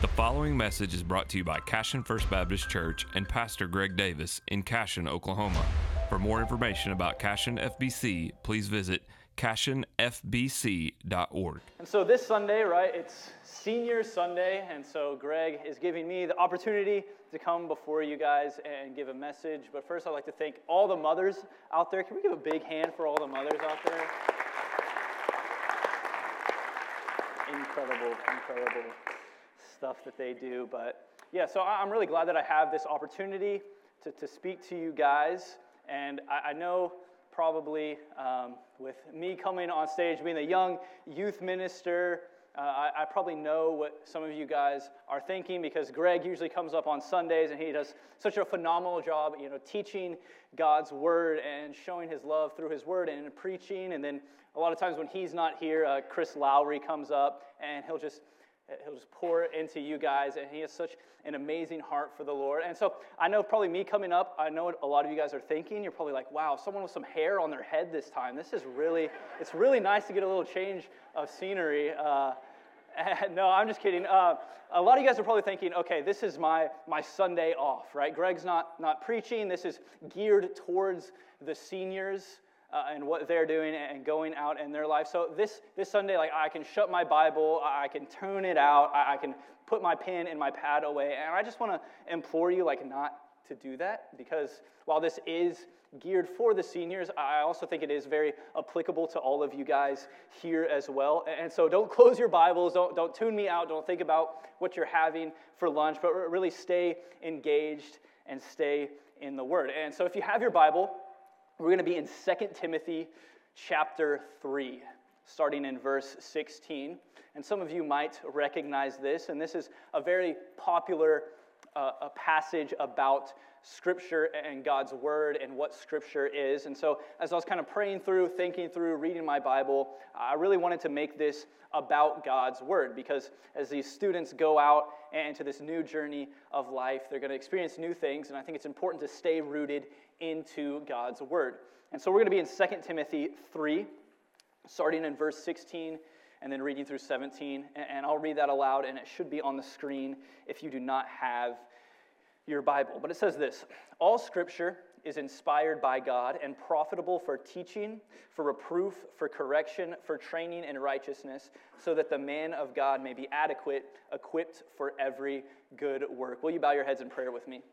The following message is brought to you by Cashion First Baptist Church and Pastor Greg Davis in Cashion, Oklahoma. For more information about Cashion FBC, please visit cashionfbc.org. And so this Sunday, right, it's Senior Sunday, and so Greg is giving me the opportunity to come before you guys and give a message. But first, I'd like to thank all the mothers out there. Can we give a big hand for all the mothers out there? Incredible stuff that they do. But yeah, so I'm really glad that I have this opportunity to speak to you guys. And I know probably with me coming on stage, being a young youth minister, I probably know what some of you guys are thinking, because Greg usually comes up on Sundays and he does such a phenomenal job, teaching God's word and showing his love through his word and preaching. And then a lot of times when he's not here, Chris Lowry comes up and he'll just pour into you guys, and he has such an amazing heart for the Lord. And so I know probably me coming up, I know what a lot of you guys are thinking. You're probably like, wow, someone with some hair on their head this time. It's really nice to get a little change of scenery. No, I'm just kidding. A lot of you guys are probably thinking, okay, this is my Sunday off, right? Greg's not preaching. This is geared towards the seniors and what they're doing and going out in their life. So this Sunday, I can shut my Bible, I can tune it out, I can put my pen and my pad away, and I just want to implore you, not to do that, because while this is geared for the seniors, I also think it is very applicable to all of you guys here as well. And so don't close your Bibles, don't tune me out, don't think about what you're having for lunch, but really stay engaged and stay in the Word. And so if you have your Bible, we're going to be in 2 Timothy chapter 3, starting in verse 16. And some of you might recognize this, and this is a very popular a passage about Scripture and God's Word and what Scripture is. And so as I was kind of praying through, thinking through, reading my Bible, I really wanted to make this about God's Word, because as these students go out into this new journey of life, they're going to experience new things, and I think it's important to stay rooted into God's Word. And so we're going to be in 2 Timothy 3, starting in verse 16, and then reading through 17, and I'll read that aloud, and it should be on the screen if you do not have your Bible. But it says this: all Scripture is inspired by God and profitable for teaching, for reproof, for correction, for training in righteousness, so that the man of God may be adequate, equipped for every good work. Will you bow your heads in prayer with me?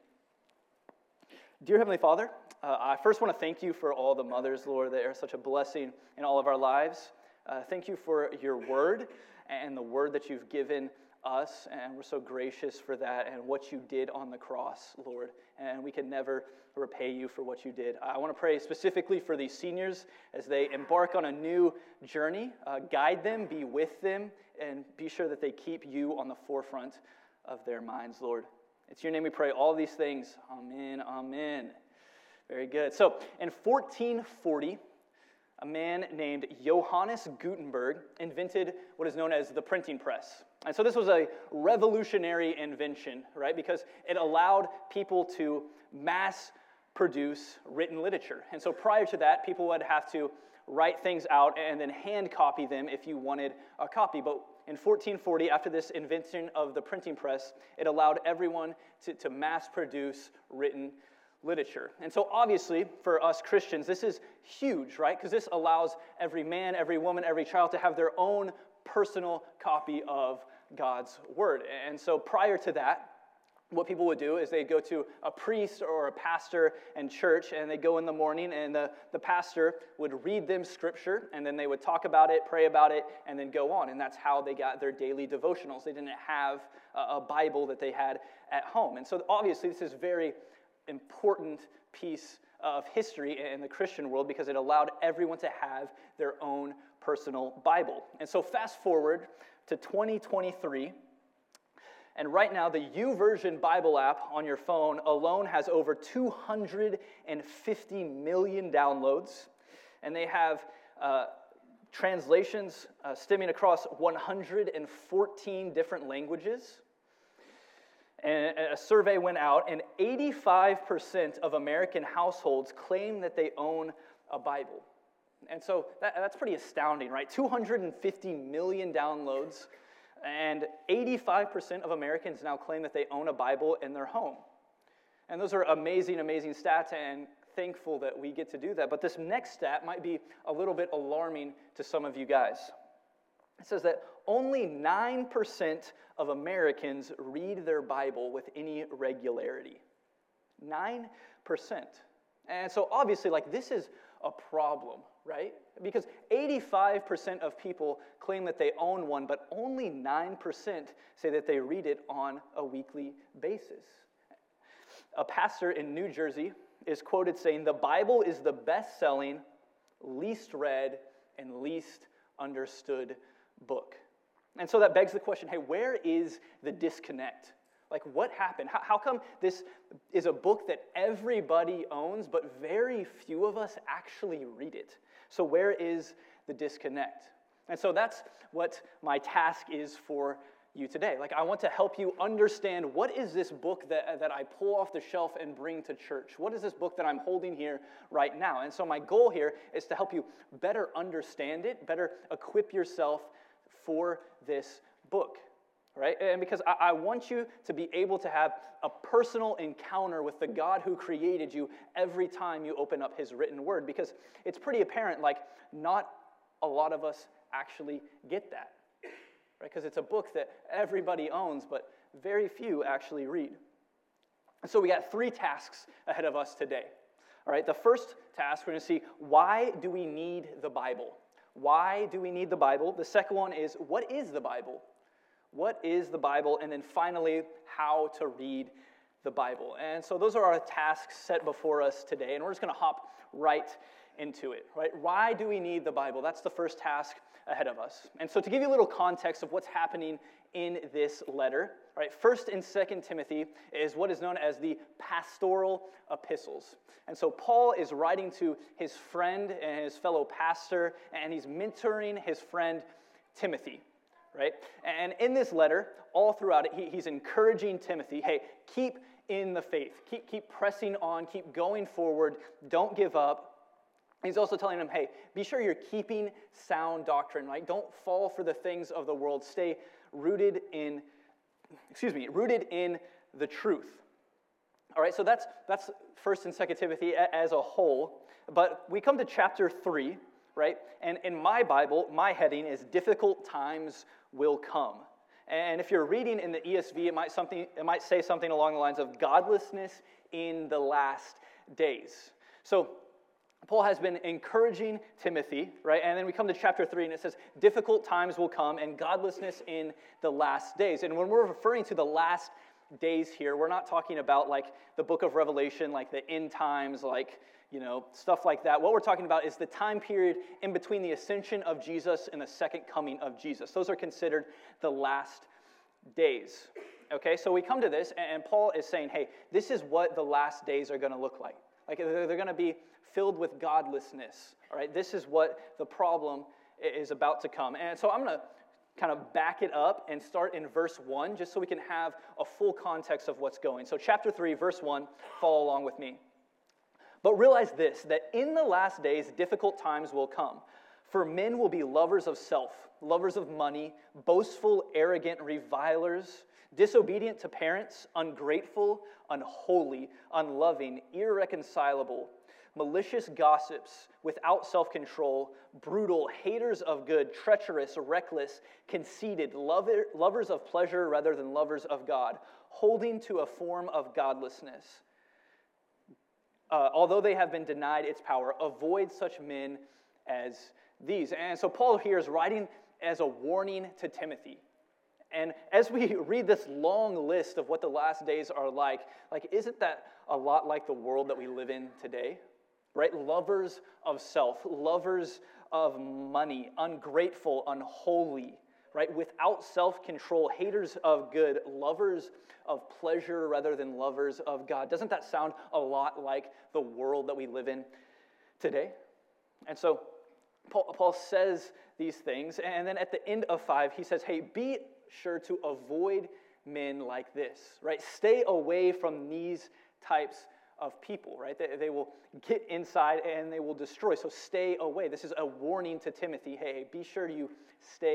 Dear Heavenly Father, I first want to thank you for all the mothers, Lord, that are such a blessing in all of our lives. Thank you for your word and the word that you've given us, and we're so gracious for that and what you did on the cross, Lord, and we can never repay you for what you did. I want to pray specifically for these seniors as they embark on a new journey. Guide them, be with them, and be sure that they keep you on the forefront of their minds, Lord. It's your name we pray all these things. Amen, amen. Very good. So in 1440, a man named Johannes Gutenberg invented what is known as the printing press. And so this was a revolutionary invention, right? Because it allowed people to mass produce written literature. And so prior to that, people would have to write things out and then hand copy them if you wanted a copy. But in 1440, after this invention of the printing press, it allowed everyone to mass produce written literature. And so obviously, for us Christians, this is huge, right? Because this allows every man, every woman, every child to have their own personal copy of God's Word. And so prior to that, what people would do is they'd go to a priest or a pastor in church, and they'd go in the morning, and the pastor would read them Scripture, and then they would talk about it, pray about it, and then go on. And that's how they got their daily devotionals. They didn't have a Bible that they had at home. And so obviously this is very important piece of history in the Christian world, because it allowed everyone to have their own personal Bible. And so fast forward to 2023, and right now the YouVersion Bible app on your phone alone has over 250 million downloads, and they have translations stemming across 114 different languages. And a survey went out, and 85% of American households claim that they own a Bible. And so that's pretty astounding, right? 250 million downloads. And 85% of Americans now claim that they own a Bible in their home. And those are amazing, amazing stats, and thankful that we get to do that. But this next stat might be a little bit alarming to some of you guys. It says that only 9% of Americans read their Bible with any regularity. 9%. And so obviously, this is a problem, right? Because 85% of people claim that they own one, but only 9% say that they read it on a weekly basis. A pastor in New Jersey is quoted saying, "The Bible is the best-selling, least read, and least understood book." And so that begs the question, hey, where is the disconnect? What happened? How come this is a book that everybody owns, but very few of us actually read it? So where is the disconnect? And so that's what my task is for you today. I want to help you understand, what is this book that I pull off the shelf and bring to church? What is this book that I'm holding here right now? And so my goal here is to help you better understand it, better equip yourself for this book. Right? And because I want you to be able to have a personal encounter with the God who created you every time you open up his written word. Because it's pretty apparent, not a lot of us actually get that. Right? Because it's a book that everybody owns, but very few actually read. And so we got 3 tasks ahead of us today. All right, the first task, we're going to see, why do we need the Bible? Why do we need the Bible? The second one is, what is the Bible? What is the Bible? And then finally, how to read the Bible. And so those are our tasks set before us today, and we're just going to hop right into it. Right? Why do we need the Bible? That's the first task ahead of us. And so to give you a little context of what's happening in this letter, right? 1st and 2nd Timothy is what is known as the pastoral epistles. And so Paul is writing to his friend and his fellow pastor, and he's mentoring his friend Timothy. Right? And in this letter, all throughout it, he's encouraging Timothy, hey, keep in the faith. Keep pressing on. Keep going forward. Don't give up. He's also telling him, hey, be sure you're keeping sound doctrine, right? Don't fall for the things of the world. Stay rooted in the truth. All right, so that's 1st and 2nd Timothy as a whole. But we come to chapter 3, right? And in my Bible, my heading is difficult times will come. And if you're reading in the ESV, it might say something along the lines of godlessness in the last days. So Paul has been encouraging Timothy, right? And then we come to chapter 3, and it says, difficult times will come and godlessness in the last days. And when we're referring to the last days here, we're not talking about the book of Revelation, the end times, stuff like that. What we're talking about is the time period in between the ascension of Jesus and the second coming of Jesus. Those are considered the last days. Okay, so we come to this, and Paul is saying, hey, this is what the last days are going to look like. They're going to be filled with godlessness. All right, this is what the problem is about to come. And so I'm going to kind of back it up and start in verse 1, just so we can have a full context of what's going. So chapter 3, verse 1, follow along with me. But realize this, that in the last days, difficult times will come. For men will be lovers of self, lovers of money, boastful, arrogant, revilers, disobedient to parents, ungrateful, unholy, unloving, irreconcilable, malicious gossips, without self-control, brutal, haters of good, treacherous, reckless, conceited, lovers of pleasure rather than lovers of God, holding to a form of godlessness. Although they have been denied its power, avoid such men as these. And so Paul here is writing as a warning to Timothy. And as we read this long list of what the last days are like, isn't that a lot like the world that we live in today? Right? Lovers of self, lovers of money, ungrateful, unholy, right? Without self-control, haters of good, lovers of pleasure rather than lovers of God. Doesn't that sound a lot like the world that we live in today? And so Paul says these things, and then at the end of 5, he says, hey, be sure to avoid men like this, right? Stay away from these types of people, right? They will get inside and they will destroy. So stay away. This is a warning to Timothy. Hey, be sure you stay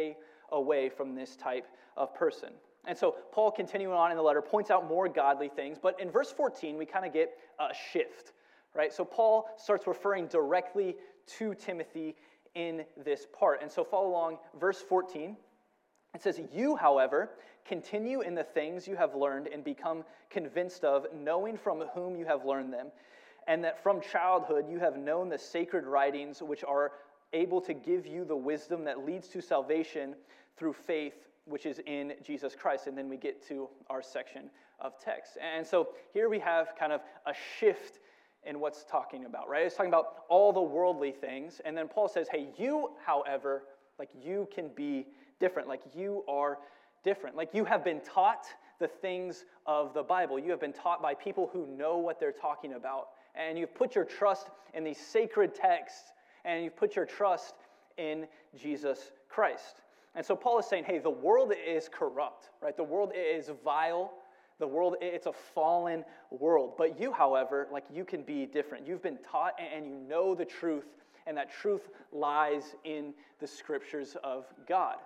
away from this type of person. And so Paul, continuing on in the letter, points out more godly things. But in verse 14, we kind of get a shift, right? So Paul starts referring directly to Timothy in this part. And so follow along, verse 14. It says, "You, however, continue in the things you have learned and become convinced of, knowing from whom you have learned them, and that from childhood you have known the sacred writings, which are able to give you the wisdom that leads to salvation through faith, which is in Jesus Christ." And then we get to our section of text. And so here we have kind of a shift in what's talking about, right? It's talking about all the worldly things. And then Paul says, hey, you, however, like you can be different. Like you are different. Like you have been taught the things of the Bible. You have been taught by people who know what they're talking about. And you've put your trust in these sacred texts, and you've put your trust in Jesus Christ. And so Paul is saying, hey, the world is corrupt, right? The world is vile. The world, it's a fallen world. But you, however, like you can be different. You've been taught and you know the truth, and that truth lies in the scriptures of God.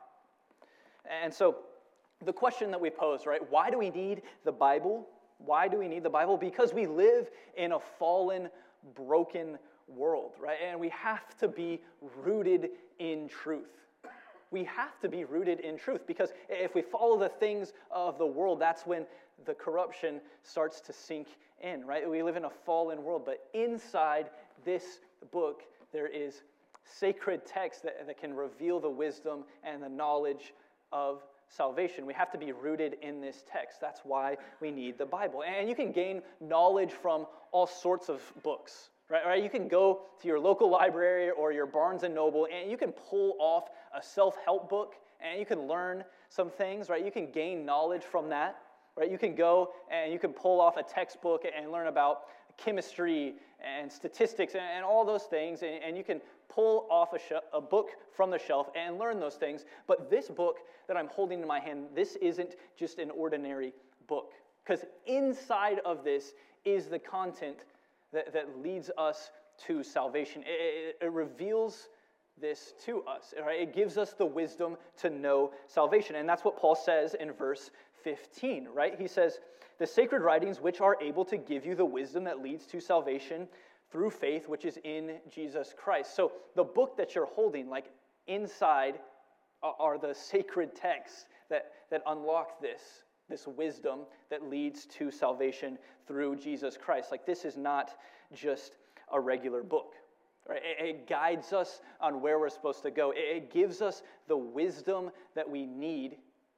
And so the question that we pose, right? Why do we need the Bible? Why do we need the Bible? Because we live in a fallen, broken world, right? And we have to be rooted in truth. We have to be rooted in truth, because if we follow the things of the world, that's when the corruption starts to sink in, right? We live in a fallen world, but inside this book, there is sacred text that can reveal the wisdom and the knowledge of salvation. We have to be rooted in this text. That's why we need the Bible. And you can gain knowledge from all sorts of books, right? You can go to your local library or your Barnes & Noble, and you can pull off a self-help book, and you can learn some things, right? You can gain knowledge from that, right? You can go and you can pull off a textbook and learn about chemistry and statistics and all those things, and you can pull off a book from the shelf and learn those things. But this book that I'm holding in my hand, this isn't just an ordinary book, because inside of this is the content that leads us to salvation. It reveals this to us, right? It gives us the wisdom to know salvation. And that's what Paul says in verse 15, right? He says, "The sacred writings which are able to give you the wisdom that leads to salvation through faith, which is in Jesus Christ." So the book that you're holding, like inside are the sacred texts that unlock this wisdom that leads to salvation through Jesus Christ. Like this is not just a regular book. Right? It guides us on where we're supposed to go. It gives us the wisdom that we need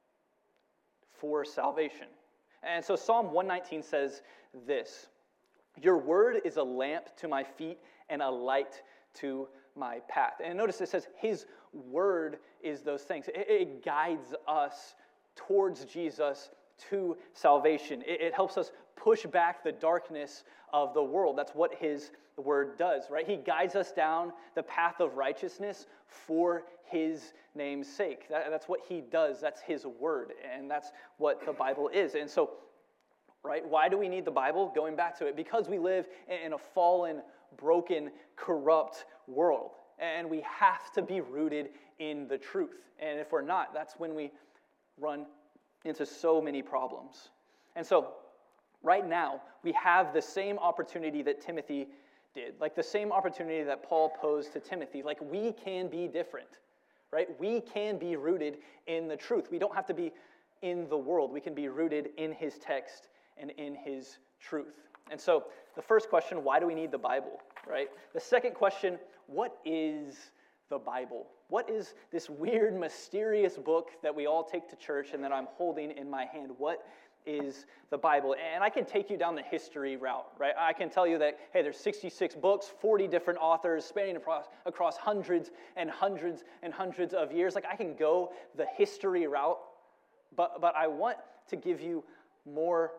for salvation. And so Psalm 119 says this, "Your word is a lamp to my feet and a light to my path." And notice it says his word is those things. It guides us towards Jesus to salvation. It helps us push back the darkness of the world. That's what his word does, right? He guides us down the path of righteousness for his name's sake. That's what he does. That's his word, and that's what the Bible is. And so, right, why do we need the Bible? Going back to it, because we live in a fallen, broken, corrupt world, and we have to be rooted in the truth. And if we're not, that's when we run into so many problems. And so, right now, we have the same opportunity that Timothy did, like the same opportunity that Paul posed to Timothy. Like we can be different, right? We can be rooted in the truth. We don't have to be in the world. We can be rooted in his text and in his truth. And so the first question, why do we need the Bible, right? The second question, what is the Bible? What is this weird, mysterious book that we all take to church and that I'm holding in my hand? What is the Bible? And I can take you down the history route, right? I can tell you that, hey, there's 66 books, 40 different authors spanning across hundreds and hundreds and hundreds of years. Like I can go the history route, but I want to give you more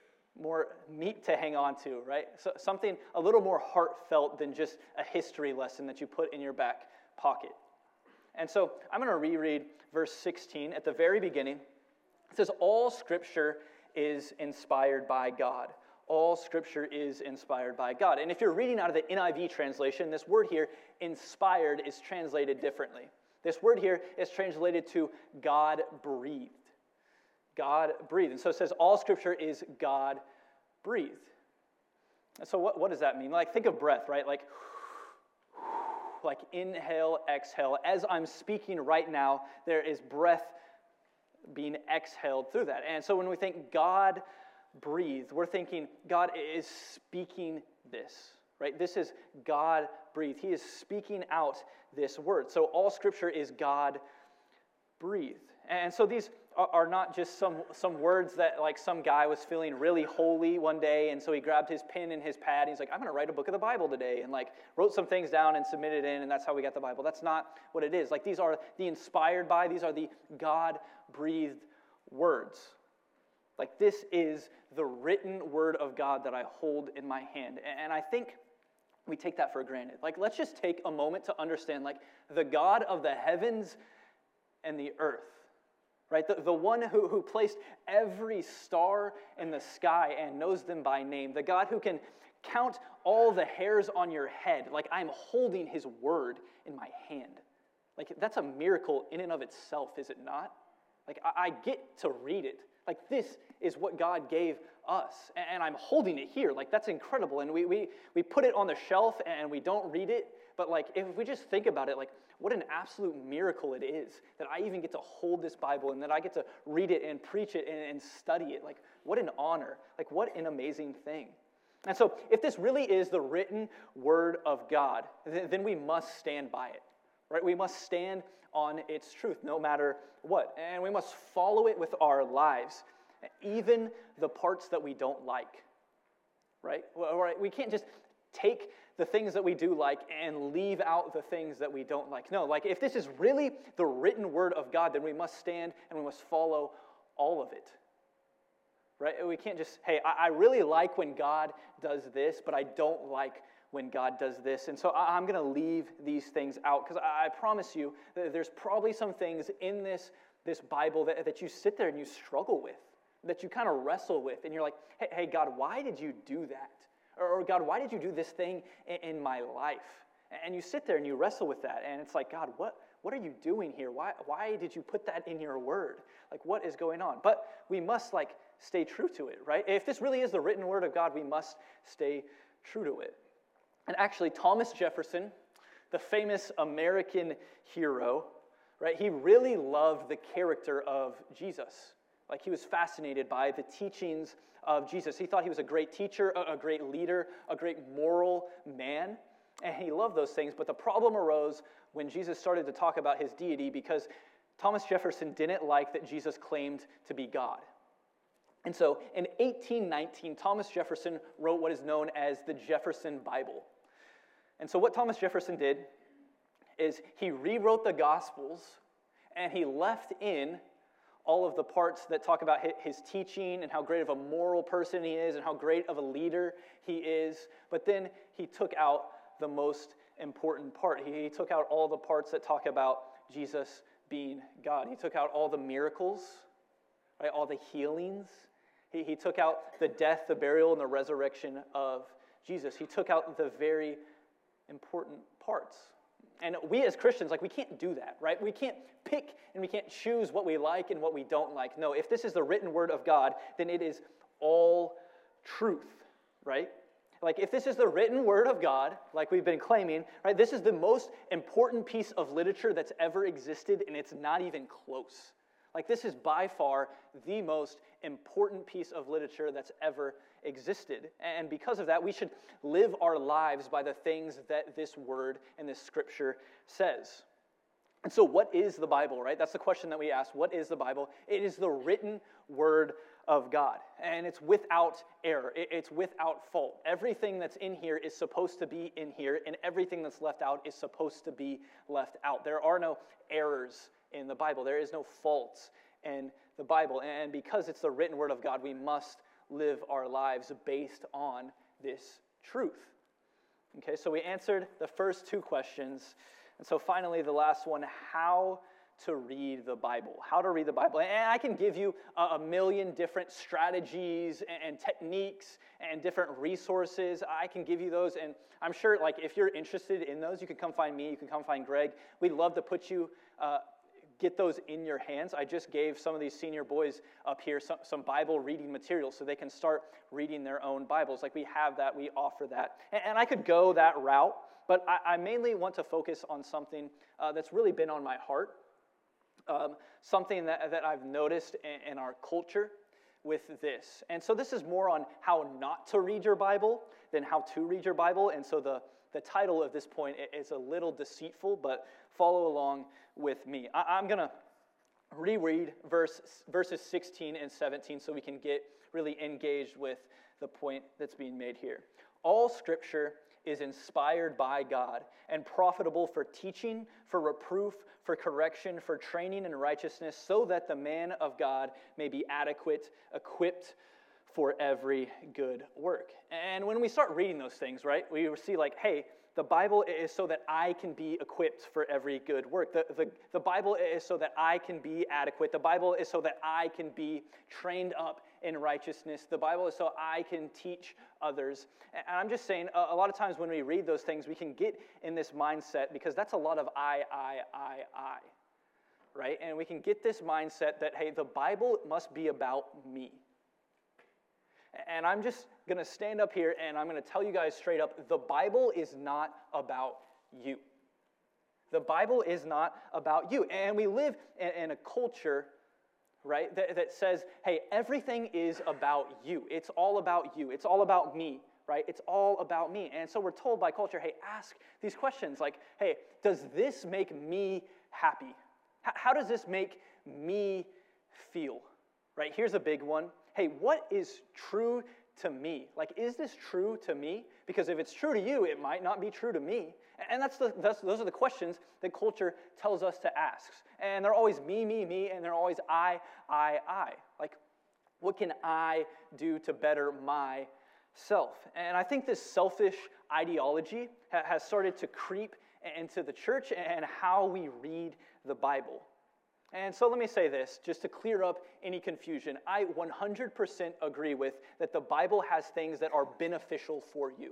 meat to hang on to, right? So something a little more heartfelt than just a history lesson that you put in your back pocket. And so I'm going to reread verse 16 at the very beginning. It says, "All Scripture is inspired by God." All Scripture is inspired by God. And if you're reading out of the NIV translation, this word here, inspired, is translated differently. This word here is translated to God-breathed. God-breathed. And so it says all Scripture is God-breathed. And so what does that mean? Like, think of breath, right? Like inhale, exhale. As I'm speaking right now, there is breath being exhaled through that. And so when we think God breathed, we're thinking God is speaking this, right? This is God breathed. He is speaking out this word. So all Scripture is God breathed. And so these are not just some words that like some guy was feeling really holy one day, and so he grabbed his pen and his pad, and he's like, I'm going to write a book of the Bible today, and like wrote some things down and submitted in, and that's how we got the Bible. That's not what it is. Like, these are the inspired by, these are the God-breathed words. Like, this is the written word of God that I hold in my hand. And I think we take that for granted. Like, let's just take a moment to understand, like, the God of the heavens and the earth, right? The one who placed every star in the sky and knows them by name. The God who can count all the hairs on your head. Like, I'm holding his word in my hand. Like, that's a miracle in and of itself, is it not? Like, I get to read it. Like, this is what God gave us, and I'm holding it here. Like, that's incredible. And we put it on the shelf and we don't read it. But like, if we just think about it, like, what an absolute miracle it is that I even get to hold this Bible and that I get to read it and preach it and study it. Like, what an honor. Like, what an amazing thing. And so if this really is the written word of God, then we must stand by it, right? We must stand on its truth no matter what. And we must follow it with our lives, even the parts that we don't like, right? We can't just take the things that we do like and leave out the things that we don't like. No, like, if this is really the written word of God, then we must stand and we must follow all of it, right? We can't just, hey, I really like when God does this, but I don't like when God does this. And so I'm going to leave these things out, because I promise you that there's probably some things in this Bible that you sit there and you struggle with, that you kind of wrestle with, and you're like, hey, God, why did you do that? Or God, why did you do this thing in my life? And you sit there and you wrestle with that, and it's like, God, what are you doing here? Why did you put that in your word? Like, what is going on? But we must, like, stay true to it, right? If this really is the written word of God, we must stay true to it. And actually, Thomas Jefferson, the famous American hero, right, he really loved the character of Jesus. Like, he was fascinated by the teachings of Jesus. He thought he was a great teacher, a great leader, a great moral man, and he loved those things. But the problem arose when Jesus started to talk about his deity, because Thomas Jefferson didn't like that Jesus claimed to be God. And so in 1819, Thomas Jefferson wrote what is known as the Jefferson Bible. And so what Thomas Jefferson did is he rewrote the Gospels, and he left in all of the parts that talk about his teaching and how great of a moral person he is and how great of a leader he is. But then he took out the most important part. He took out all the parts that talk about Jesus being God. He took out all the miracles, right, all the healings. He took out the death, the burial, and the resurrection of Jesus. He took out the very important parts. And we as Christians, like, we can't do that, right? We can't pick and we can't choose what we like and what we don't like. No, if this is the written word of God, then it is all truth, right? Like, if this is the written word of God, like we've been claiming, right, this is the most important piece of literature that's ever existed, and it's not even close. Like, this is by far the most important piece of literature that's ever existed. And because of that, we should live our lives by the things that this word and this scripture says. And so what is the Bible, right? That's the question that we ask. What is the Bible? It is the written word of God, and it's without error. It's without fault. Everything that's in here is supposed to be in here, and everything that's left out is supposed to be left out. There are no errors in the Bible. There is no faults in the Bible. And because it's the written word of God, we must live our lives based on this truth. Okay, so we answered the first two questions. And so finally, the last one, how to read the Bible, how to read the Bible. And I can give you a million different strategies and techniques and different resources. I can give you those, and I'm sure like if you're interested in those, you can come find me, you can come find Greg. We'd love to put you, get those in your hands. I just gave some of these senior boys up here some Bible reading materials so they can start reading their own Bibles. Like we have that, we offer that. And I could go that route, but I mainly want to focus on something that's really been on my heart. Something that I've noticed in our culture with this. And so this is more on how not to read your Bible than how to read your Bible. And so the title of this point is a little deceitful, but follow along with me. I'm going to reread verses 16 and 17 so we can get really engaged with the point that's being made here. All Scripture is inspired by God and profitable for teaching, for reproof, for correction, for training in righteousness, so that the man of God may be adequate, equipped for every good work. And when we start reading those things, right, we see like, hey, the Bible is so that I can be equipped for every good work. The Bible is so that I can be adequate. The Bible is so that I can be trained up in righteousness. The Bible is so I can teach others. And I'm just saying, a lot of times when we read those things, we can get in this mindset because that's a lot of I, right? And we can get this mindset that, hey, the Bible must be about me. And I'm just going to stand up here and I'm going to tell you guys straight up, the Bible is not about you. The Bible is not about you. And we live in a culture, right, that says, hey, everything is about you. It's all about you. It's all about me, right? It's all about me. And so we're told by culture, hey, ask these questions like, hey, does this make me happy? How does this make me feel? Right? Here's a big one. Hey, what is true to me? Like, is this true to me? Because if it's true to you, it might not be true to me. And those are the questions that culture tells us to ask. And they're always me, and they're always I. Like, what can I do to better myself? And I think this selfish ideology has started to creep into the church and how we read the Bible. And so let me say this, just to clear up any confusion. I 100% agree with that the Bible has things that are beneficial for you.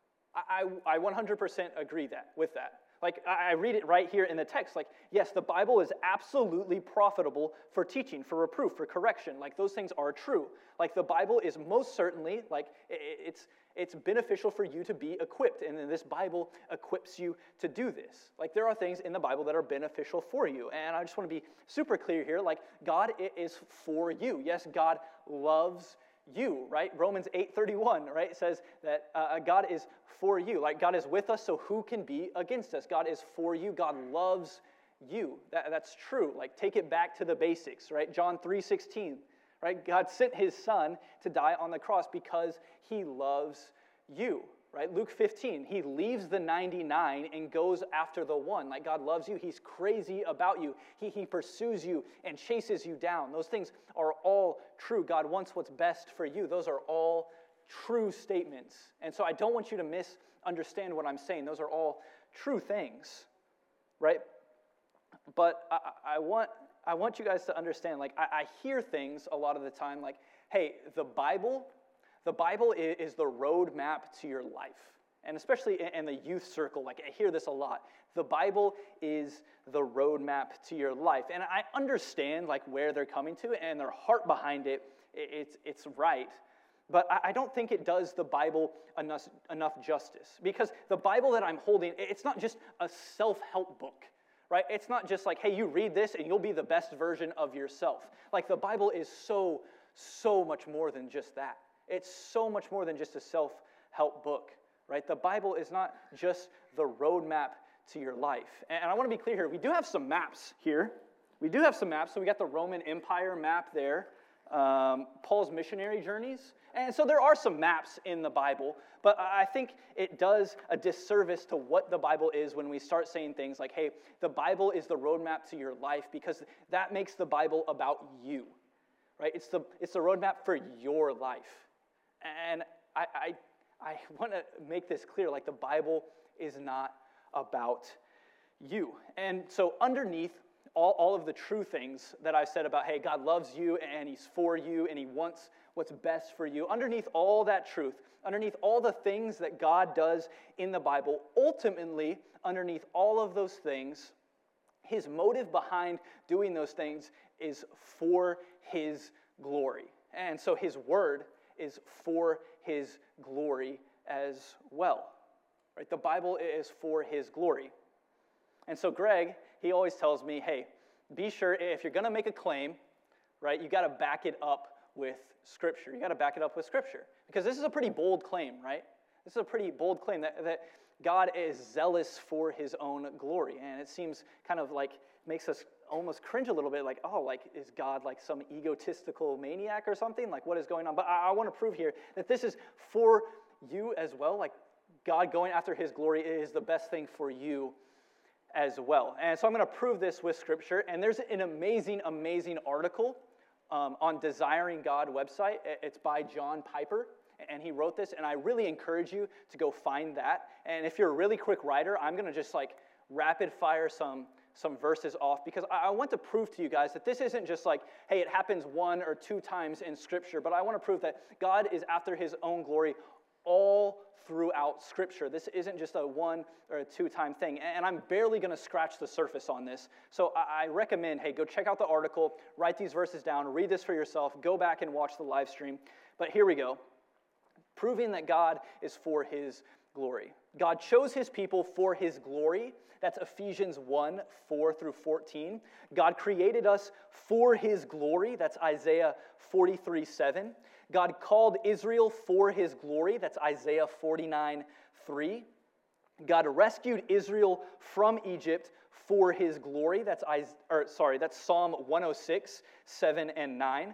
I 100% agree with that. Like, I read it right here in the text. Like, yes, the Bible is absolutely profitable for teaching, for reproof, for correction. Like, those things are true. Like, the Bible is most certainly, like, it's beneficial for you to be equipped. And then this Bible equips you to do this. Like, there are things in the Bible that are beneficial for you. And I just want to be super clear here. Like, God is for you. Yes, God loves you, right? Romans 8:31, right, says that God is for you. Like, God is with us, so who can be against us? God is for you. God loves you. That's true. Like, take it back to the basics, right? John 3:16, right? God sent his son to die on the cross because he loves you, right? Luke 15, he leaves the 99 and goes after the one. Like, God loves you. He's crazy about you. He pursues you and chases you down. Those things are all true. God wants what's best for you. Those are all true statements. And so I don't want you to misunderstand what I'm saying. Those are all true things, right? But I want you guys to understand, like, I hear things a lot of the time like, hey, the Bible is the roadmap to your life. And especially in the youth circle, like, I hear this a lot. The Bible is the roadmap to your life. And I understand, like, where they're coming to and their heart behind it. It's right. But I don't think it does the Bible enough justice. Because the Bible that I'm holding, it's not just a self-help book, right? It's not just like, hey, you read this and you'll be the best version of yourself. Like, the Bible is so much more than just that. It's so much more than just a self-help book, right? The Bible is not just the roadmap to your life. And I want to be clear here. We do have some maps here. We do have some maps. So we got the Roman Empire map there, Paul's missionary journeys. And so there are some maps in the Bible, but I think it does a disservice to what the Bible is when we start saying things like, hey, the Bible is the roadmap to your life, because that makes the Bible about you, right? It's the roadmap for your life. And I want to make this clear, like, the Bible is not about you. And so underneath all of the true things that I said about, hey, God loves you and he's for you and he wants what's best for you, underneath all that truth, underneath all the things that God does in the Bible, ultimately, underneath all of those things, his motive behind doing those things is for his glory. And so his word is for his glory as well. Right? The Bible is for his glory. And so Greg, he always tells me, hey, be sure if you're going to make a claim, right, you got to back it up with Scripture. You got to back it up with Scripture. Because this is a pretty bold claim, right? This is a pretty bold claim that God is zealous for his own glory. And it seems kind of like, makes us almost cringe a little bit, like, oh, like, is God like some egotistical maniac or something? Like, what is going on? But I want to prove here that this is for you as well. Like, God going after his glory is the best thing for you as well. And so I'm going to prove this with Scripture. And there's an amazing, amazing article on Desiring God website. It's by John Piper, and he wrote this. And I really encourage you to go find that. And if you're a really quick writer, I'm going to just like rapid fire some verses off, because I want to prove to you guys that this isn't just like, hey, it happens 1 or 2 times in Scripture, but I want to prove that God is after his own glory all throughout Scripture. This isn't just a 1 or a 2-time thing, and I'm barely going to scratch the surface on this. So I recommend, hey, go check out the article, write these verses down, read this for yourself, go back and watch the live stream. But here we go. Proving that God is for his glory. God chose his people for his glory. That's Ephesians 1, 4 through 14. God created us for his glory. That's Isaiah 43, 7. God called Israel for his glory. That's Isaiah 49, 3. God rescued Israel from Egypt for his glory. That's Psalm 106, 7 and 9.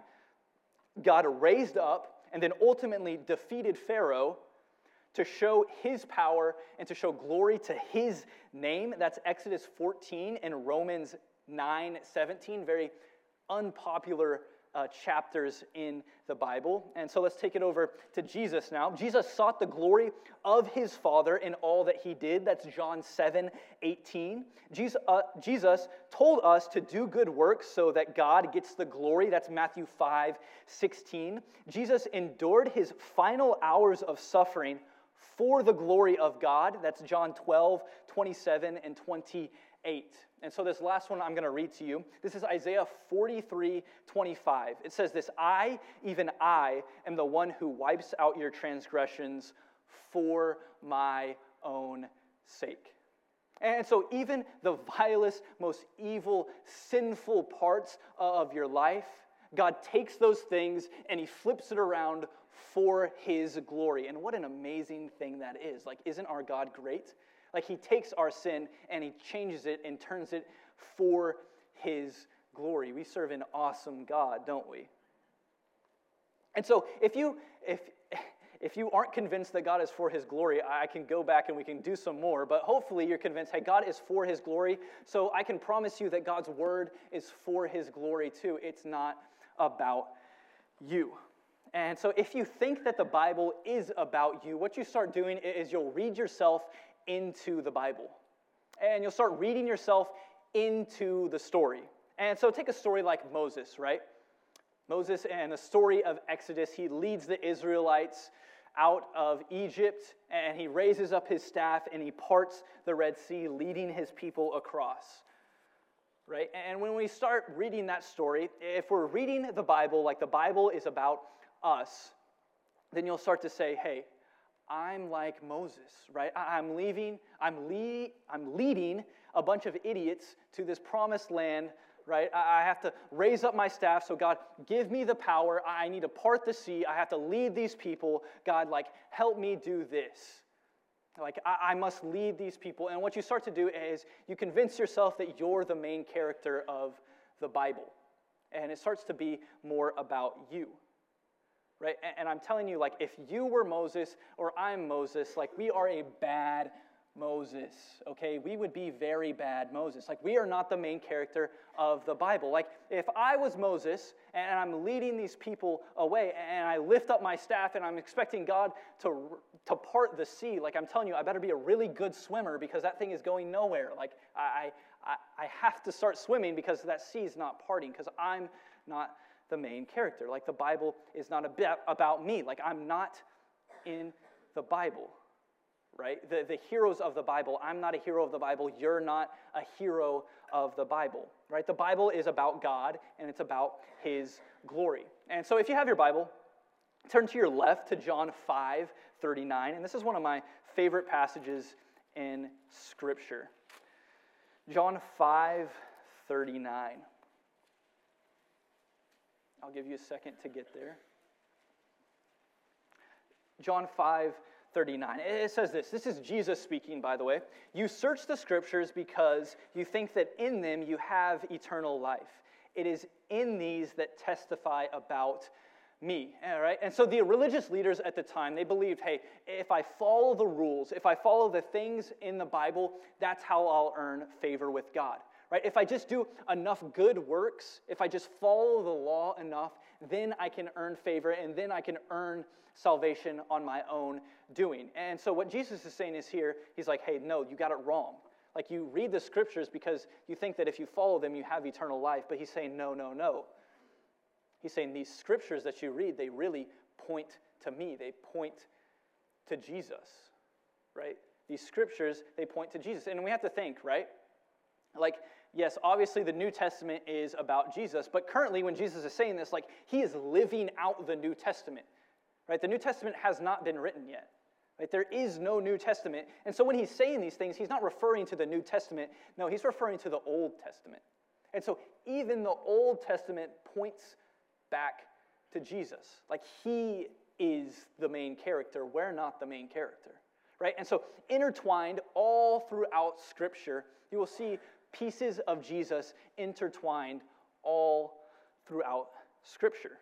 God raised up and then ultimately defeated Pharaoh to show his power and to show glory to his name. That's Exodus 14 and Romans 9, 17. Very unpopular chapters in the Bible. And so let's take it over to Jesus now. Jesus sought the glory of his Father in all that he did. That's John 7, 18. Jesus told us to do good works so that God gets the glory. That's Matthew 5, 16. Jesus endured his final hours of suffering for the glory of God. That's John 12, 27 and 28. And so this last one I'm going to read to you. This is Isaiah 43, 25. It says this, I, even I, am the one who wipes out your transgressions for my own sake. And so even the vilest, most evil, sinful parts of your life, God takes those things and he flips it around for his glory. And what an amazing thing that is. Like, isn't our God great? Like, he takes our sin and he changes it and turns it for his glory. We serve an awesome God, don't we? And so if you aren't convinced that God is for his glory, I can go back and we can do some more, but hopefully you're convinced, hey, God is for his glory, so I can promise you that God's word is for his glory too. It's not about you. And so if you think that the Bible is about you, what you start doing is you'll read yourself into the Bible. And you'll start reading yourself into the story. And so take a story like Moses, right? Moses and the story of Exodus, he leads the Israelites out of Egypt, and he raises up his staff and he parts the Red Sea, leading his people across. Right? And when we start reading that story, if we're reading the Bible like the Bible is about us, then you'll start to say, hey, I'm like Moses, right? I'm leading a bunch of idiots to this promised land, right? I have to raise up my staff, so God, give me the power. I need to part the sea. I have to lead these people. God, like, help me do this. Like, I must lead these people. And what you start to do is you convince yourself that you're the main character of the Bible. And it starts to be more about you. Right? And I'm telling you, like, if you were Moses or I'm Moses, like, we are a bad Moses, okay? We would be very bad Moses. Like, we are not the main character of the Bible. Like, if I was Moses and I'm leading these people away and I lift up my staff and I'm expecting God to part the sea, like, I'm telling you, I better be a really good swimmer because that thing is going nowhere. Like, I have to start swimming because that sea is not parting, because I'm not the main character. Like, the Bible is not about me. Like, I'm not in the Bible, right? The heroes of the Bible. I'm not a hero of the Bible. You're not a hero of the Bible, right? The Bible is about God, and it's about his glory. And so if you have your Bible, turn to your left to John 5:39, and this is one of my favorite passages in Scripture. John 5:39. I'll give you a second to get there. John 5:39. It says this. This is Jesus speaking, by the way. You search the Scriptures because you think that in them you have eternal life. It is in these that testify about me. All right? And so the religious leaders at the time, they believed, hey, if I follow the rules, if I follow the things in the Bible, that's how I'll earn favor with God. Right? If I just do enough good works, if I just follow the law enough, then I can earn favor, and then I can earn salvation on my own doing. And so what Jesus is saying is here, he's like, hey, no, you got it wrong. Like, you read the Scriptures because you think that if you follow them, you have eternal life. But he's saying, no, no, no. He's saying these Scriptures that you read, they really point to me. They point to Jesus, right? These Scriptures, they point to Jesus. And we have to think, right? Like, yes, obviously the New Testament is about Jesus, but currently when Jesus is saying this, like, he is living out the New Testament, right? The New Testament has not been written yet, right? There is no New Testament. And so when he's saying these things, he's not referring to the New Testament. No, he's referring to the Old Testament. And so even the Old Testament points back to Jesus. Like, he is the main character. We're not the main character, right? And so intertwined all throughout Scripture, you will see pieces of Jesus intertwined all throughout Scripture,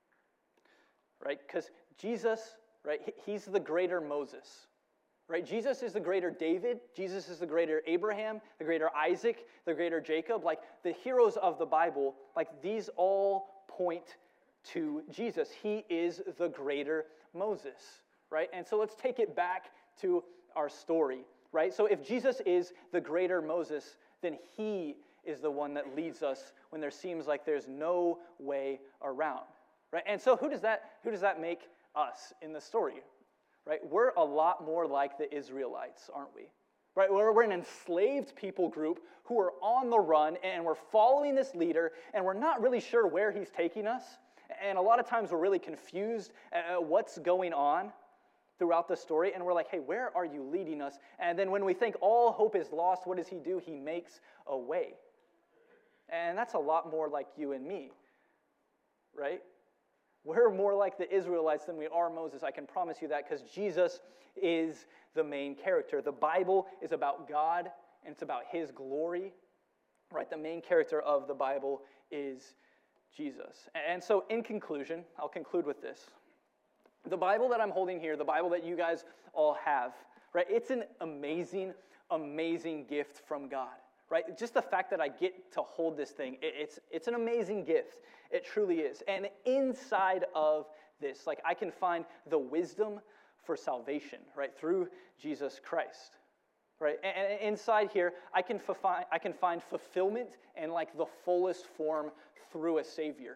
right? Because Jesus, right, he's the greater Moses, right? Jesus is the greater David. Jesus is the greater Abraham, the greater Isaac, the greater Jacob. Like, the heroes of the Bible, like, these all point to Jesus. He is the greater Moses, right? And so let's take it back to our story, right? So if Jesus is the greater Moses, then he is the one that leads us when there seems like there's no way around, right? And so who does that make us in the story, right? We're a lot more like the Israelites, aren't we? Right? We're an enslaved people group who are on the run, and we're following this leader, and we're not really sure where he's taking us. And a lot of times we're really confused at what's going on throughout the story, and we're like, hey, where are you leading us? And then when we think all hope is lost, what does he do? He makes a way. And that's a lot more like you and me, right? We're more like the Israelites than we are Moses. I can promise you that, because Jesus is the main character. The Bible is about God, and it's about his glory, right? The main character of the Bible is Jesus. And so in conclusion, I'll conclude with this. The Bible that I'm holding here, the Bible that you guys all have, right? It's an amazing, amazing gift from God, right? Just the fact that I get to hold this thing, it's an amazing gift. It truly is. And inside of this, like, I can find the wisdom for salvation, right? Through Jesus Christ, right? And inside here, I can find fulfillment and, like, the fullest form through a Savior,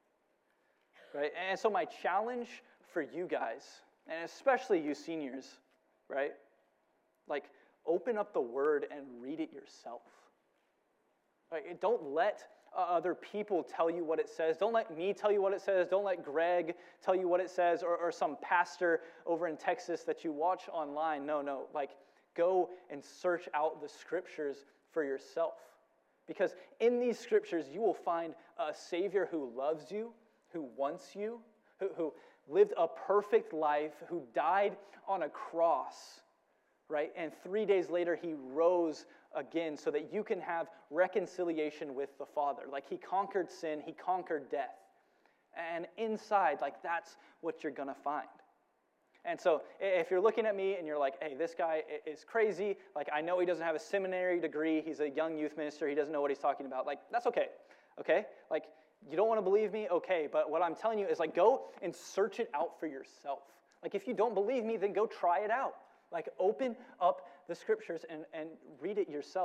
right? And so my challenge for you guys, and especially you seniors, right? Like, open up the Word and read it yourself. Right? Don't let other people tell you what it says. Don't let me tell you what it says. Don't let Greg tell you what it says, or some pastor over in Texas that you watch online. No. Like, go and search out the Scriptures for yourself. Because in these Scriptures, you will find a Savior who loves you, who wants you, who lived a perfect life, who died on a cross, right? And 3 days later, he rose again so that you can have reconciliation with the Father. Like, he conquered sin, he conquered death. And inside, like, that's what you're going to find. And so if you're looking at me and you're like, hey, this guy is crazy, like, I know he doesn't have a seminary degree, he's a young youth minister, he doesn't know what he's talking about, like, that's okay, okay? Like, you don't want to believe me? Okay, but what I'm telling you is, like, go and search it out for yourself. Like, if you don't believe me, then go try it out. Like, open up the Scriptures and read it yourself.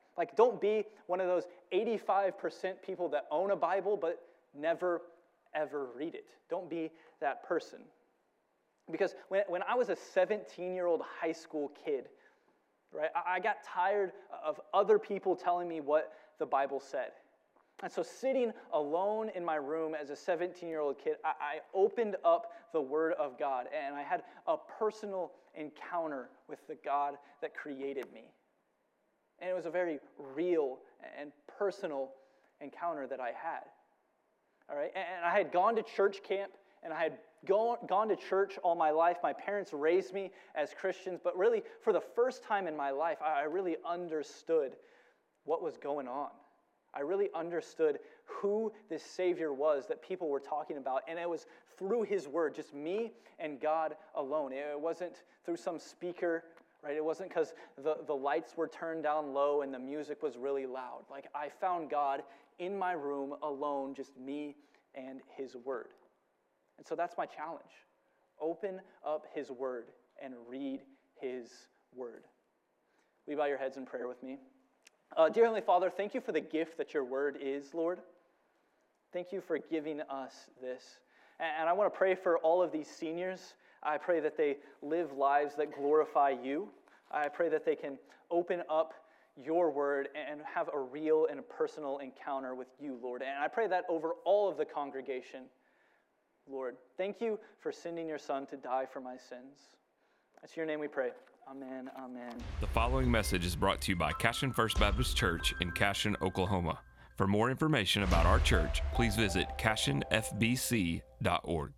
Like, don't be one of those 85% people that own a Bible but never, ever read it. Don't be that person. Because when I was a 17-year-old high school kid, right, I got tired of other people telling me what the Bible said. And so sitting alone in my room as a 17-year-old kid, I opened up the Word of God, and I had a personal encounter with the God that created me. And it was a very real and personal encounter that I had. All right, and I had gone to church camp, and I had gone to church all my life. My parents raised me as Christians, but really, for the first time in my life, I really understood what was going on. I really understood who this Savior was that people were talking about, and it was through His Word, just me and God alone. It wasn't through some speaker, right? It wasn't because the lights were turned down low and the music was really loud. Like, I found God in my room alone, just me and His Word. And so that's my challenge. Open up His Word and read His Word. Will you bow your heads in prayer with me? Dear Heavenly Father, thank you for the gift that your Word is, Lord. Thank you for giving us this. And I want to pray for all of these seniors. I pray that they live lives that glorify you. I pray that they can open up your Word and have a real and a personal encounter with you, Lord. And I pray that over all of the congregation, Lord. Thank you for sending your Son to die for my sins. It's your name we pray. Amen, amen. The following message is brought to you by Cashion First Baptist Church in Cashion, Oklahoma. For more information about our church, please visit cashionfbc.org.